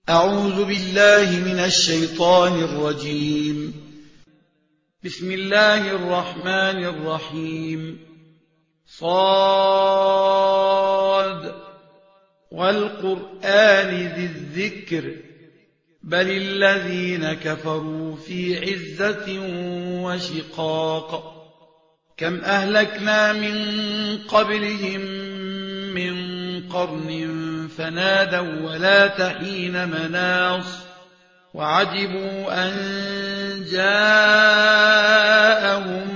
أعوذ بالله من الشيطان الرجيم. بسم الله الرحمن الرحيم. صاد والقرآن ذي الذكر بل الذين كفروا في عزة وشقاق. كم أهلكنا من قبلهم من قرن فنادوا ولا تحين مناص وعجبوا أن جاءهم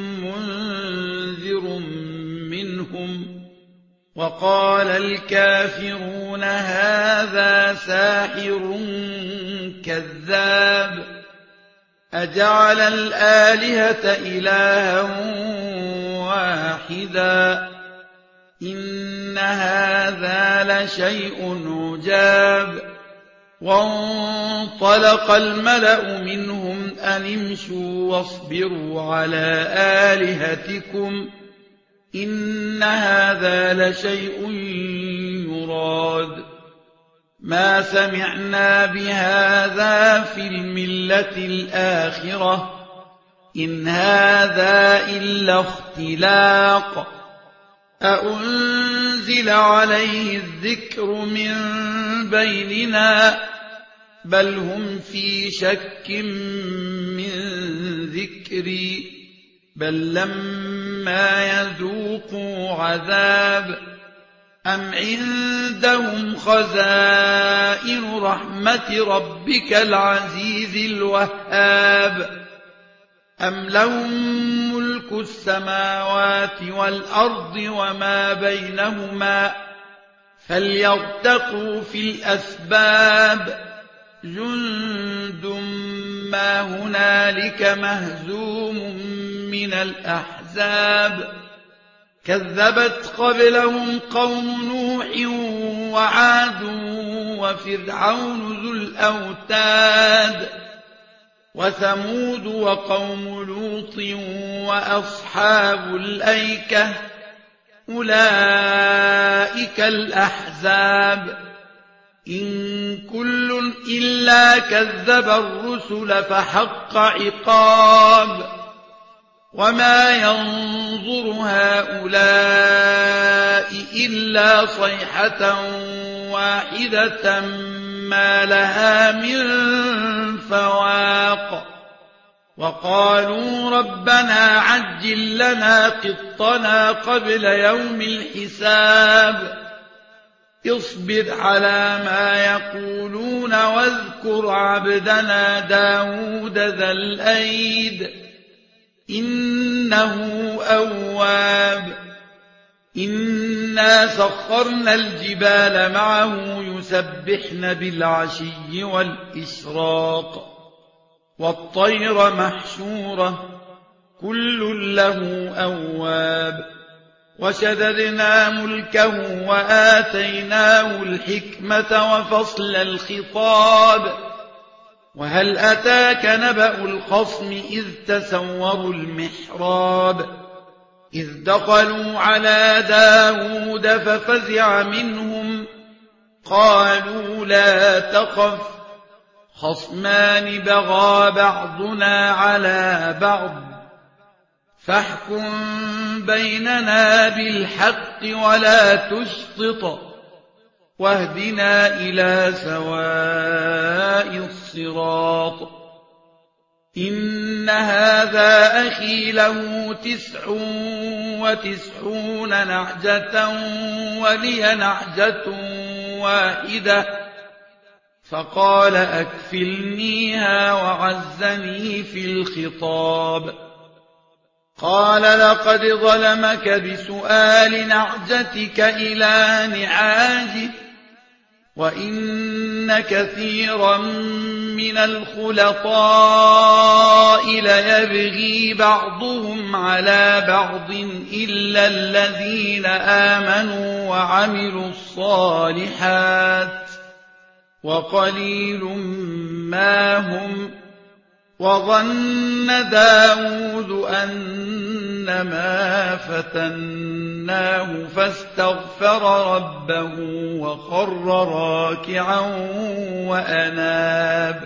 منذر منهم وقال الكافرون هذا ساحر كذاب أجعل الآلهة إلها واحدا إن هذا لشيء عجاب. وانطلق الملأ منهم أن امشوا واصبروا على آلهتكم إن هذا لشيء يراد ما سمعنا بهذا في الملة الآخرة إن هذا إلا اختلاق أأنزل عليه الذكر من بيننا بل هم في شك من ذكري بل لما يذوقوا عذاب أم عندهم خزائن رحمة ربك العزيز الوهاب أم لهم ملك السماوات والأرض وما بينهما فليرتقوا في الأسباب جند ما هنالك مهزوم من الأحزاب كذبت قبلهم قوم نوح وعاد وفرعون ذو الأوتاد وثمود وقوم لوط وأصحاب الأيكة أولئك الأحزاب إن كل إلا كذب الرسل فحق عقاب وما ينظر هؤلاء إلا صيحة واحدة ما لها من فواق وقالوا ربنا عجل لنا قطنا قبل يوم الحساب اصبر على ما يقولون واذكر عبدنا داود ذا الأيد إنه أواب إنا سخرنا الجبال معه يسبحن بالعشي والإشراق والطير محشورة كل له أواب وشددنا ملكه وآتيناه الحكمة وفصل الخطاب وهل أتاك نبأ الخصم إذ تسوروا المحراب إذ دخلوا على داود ففزع منهم قالوا لا تخف خصمان بغى بعضنا على بعض فاحكم بيننا بالحق ولا تشطط واهدنا إلى سواء الصراط إن هذا أخي له 99 نعجة ولي نعجة واحدة فقال أكفلنيها وعزني في الخطاب قال لقد ظلمك بسؤال نعجتك إلى نعاجه وإن كثيرا من الخلطاء ليبغي بعضهم على بعض إلا الذين آمنوا وعملوا الصالحات وقليل ما هم وظن داود أن إنما فتناه فاستغفر ربه وخر راكعا وأناب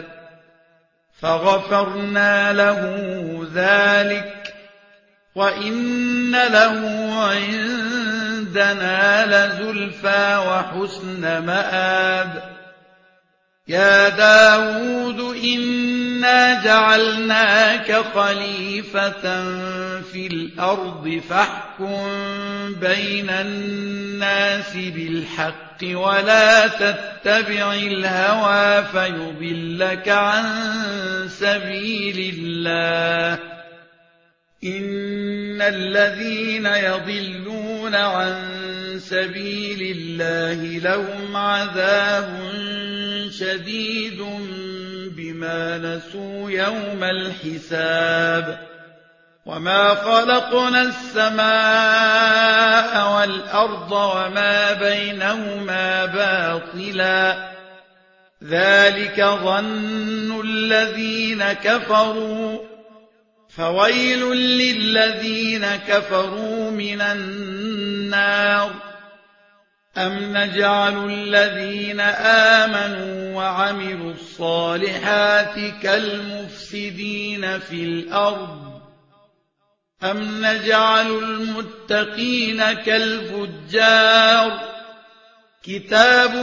فغفرنا له ذلك وإن له عندنا لزلفى وحسن مآب يا داود إنا جعلناك خليفة في الأرض فاحكم بين الناس بالحق ولا تتبع الهوى فيضلك عن سبيل الله إن الذين يضلون عن سبيل الله لهم عذاب شديد بما نسوا يوم الحساب وما خلقنا السماء والأرض وما بينهما باطلا ذلك ظن الذين كفروا فويل للذين كفروا من النار أم نجعل الذين آمنوا وعملوا الصالحات كالمفسدين في الأرض أم نجعل المتقين كالفجار كتاب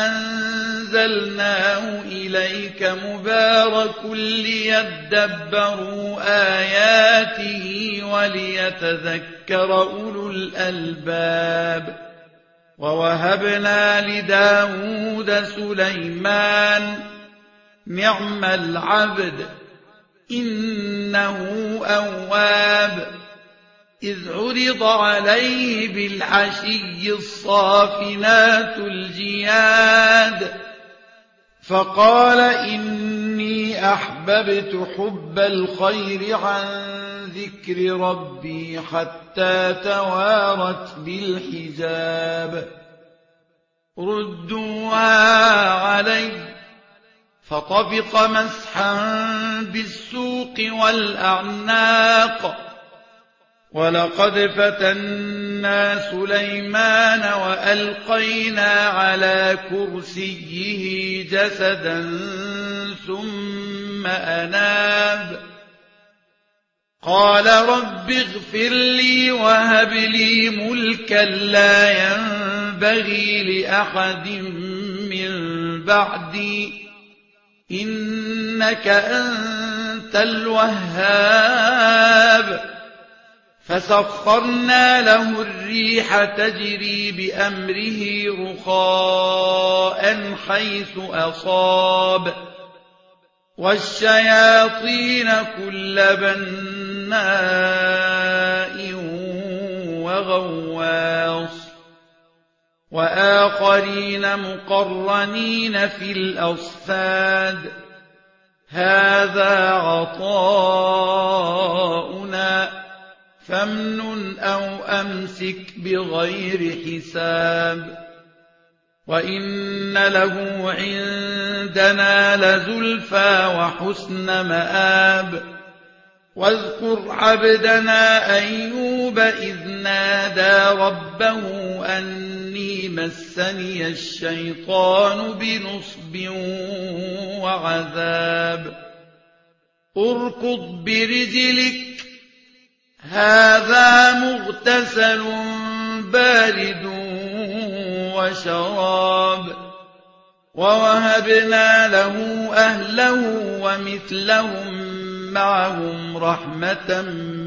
أنزلناه إليك مبارك ليدبروا آياته وليتذكر أولو الألباب ووهبنا لداود سليمان نعم العبد إنه أواب إذ عرض عليه بالعشي الصافنات الجياد فقال إني أحببت حب الخير عن ذكر ربي حتى توارت بالحجاب ردوها علي فطفق مسحا بالسوق والأعناق ولقد فتنا سليمان وألقينا على كرسيه جسدا ثم أناب قال رب اغفر لي وهب لي ملكا لا ينبغي لأحد من بعدي إنك أنت الوهاب فسخرنا له الريح تجري بأمره رخاء حيث أصاب والشياطين كل بناء وغواص وآخرين مقرنين في الأصفاد هذا عطاؤنا فامنن أو أمسك بغير حساب وإن له عندنا لزلفى وحسن مآب واذكر عبدنا أيوب إذ نادى ربه أني مسني الشيطان بنصب وعذاب اركض برجلك هذا مغتسل بارد وشراب ووهبنا له أهله ومثلهم معهم رحمة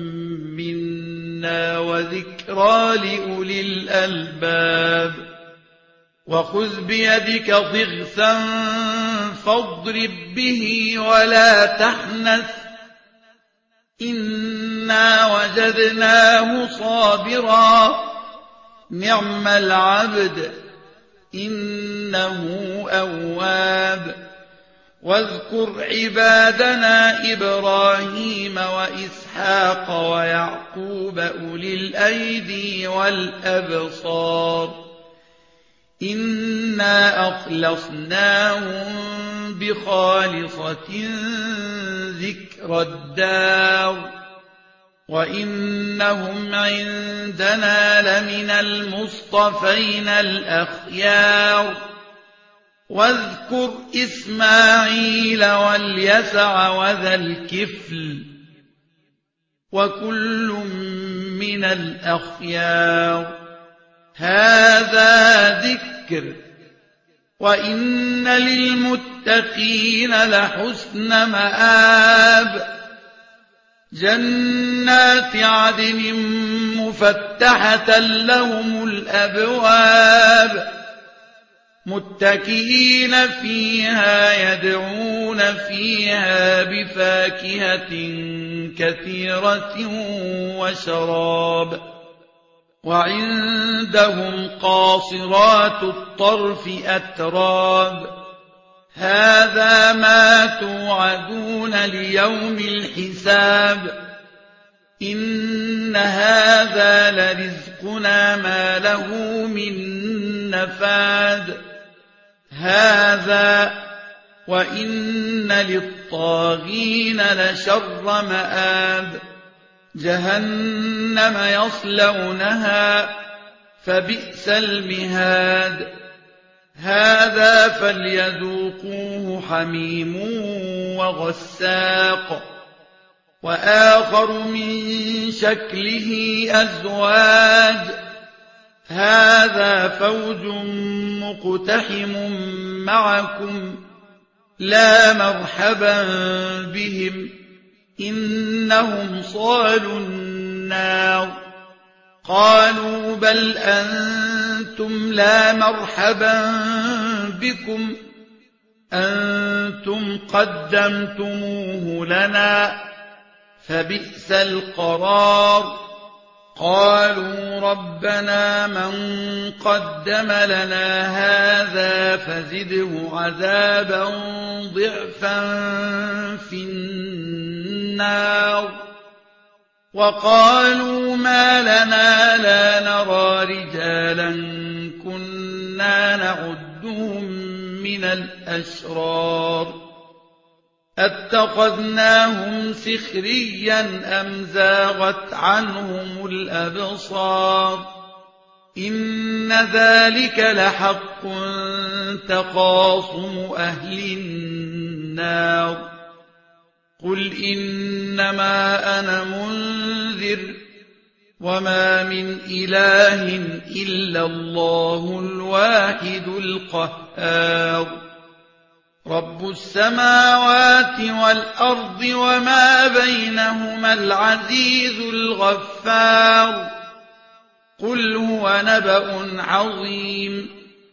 منا وذكرى لأولي الألباب وخذ بيدك ضغثا فاضرب به ولا تحنث إنا وجدناه صابرا نعم العبد إنه أواب واذكر عبادنا إبراهيم وإسحاق ويعقوب أولي الأيدي والأبصار إنا أخلصناهم بخالصة ذكر الدار وإنهم عندنا لمن المصطفين الأخيار واذكر إسماعيل واليسع وذا الكفل وكل من الأخيار هذا ذكر وإن للمتقين لحسن مآب جنات عدن مفتحة لهم الأبواب متكئين فيها يدعون فيها بفاكهة كثيرة وشراب وعندهم قاصرات الطرف أتراب هذا ما توعدون ليوم الحساب إن هذا لرزقنا ما له من نفاد هذا وإن للطاغين لشر مآب جهنم يصلونها فبئس المهاد هذا فليذوقوه حميم وغساق وآخر من شكله أزواج هذا فوج مقتحم معكم لا مرحبا بهم إنهم صالوا النار قالوا بل أنتم لا مرحبا بكم أنتم قدمتموه لنا فبئس القرار قالوا ربنا من قدم لنا هذا فزده عذابا ضعفا في النار وقالوا ما لنا لا نرى رجالا كنا نعدهم من الأشرار اتخذناهم سخريا أم زاغت عنهم الأبصار إن ذلك لحق تخاصم أهل النار قل إنما أنا منذر وما من إله إلا الله الواحد القهار رب السماوات والأرض وما بينهما العزيز الغفار قل هو نبأ عظيم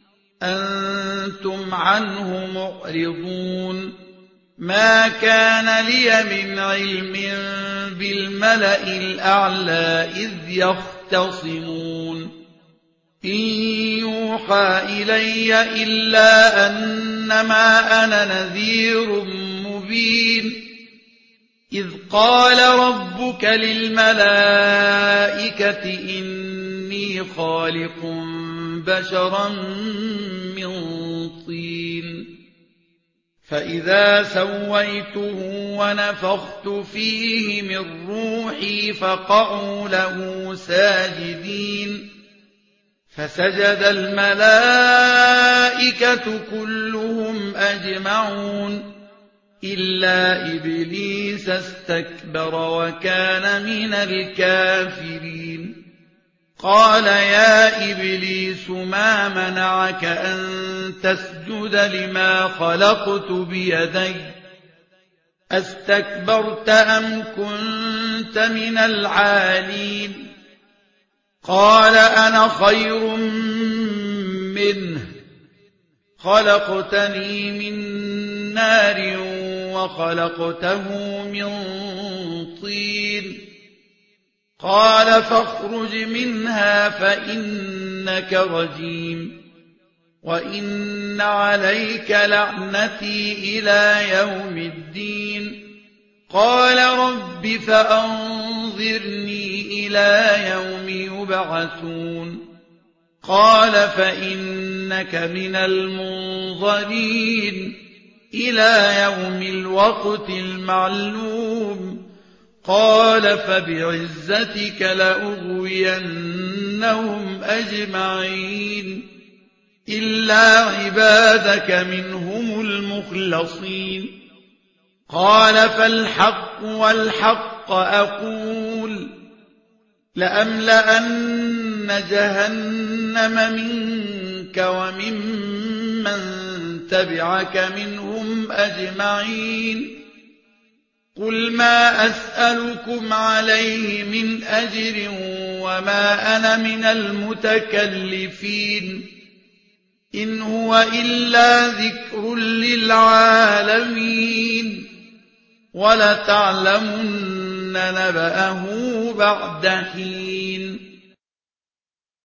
أنتم عنه معرضون ما كان لي من علم بالملأ الأعلى إذ يختصمون إن يوحى إلي إلا أنما أنا نذير مبين إذ قال ربك للملائكة إني خالق بشرا من طين فإذا سويته ونفخت فيه من روحي فقعوا له ساجدين فسجد الملائكة كلهم أجمعون إلا إبليس استكبر وكان من الكافرين قال يا إبليس ما منعك أن تسجد لما خلقت بيدي أستكبرت أم كنت من العالين قال أنا خير منه خلقتني من نار وخلقته من طين قال فاخرج منها فإنك رجيم وإن عليك لعنتي إلى يوم الدين قال رب فأنظرني إلى يوم يبعثون قال فإنك من المنظرين إلى يوم الوقت المعلوم قال فبعزتك لأغوينهم أجمعين إلا عبادك منهم المخلصين قال فالحق والحق أقول لأملأن جهنم منك وممن تبعك منهم أجمعين قل ما أسألكم عليه من أجر وما أنا من المتكلفين إن هو إلا ذكر للعالمين ولتعلمن نبأه بعد حين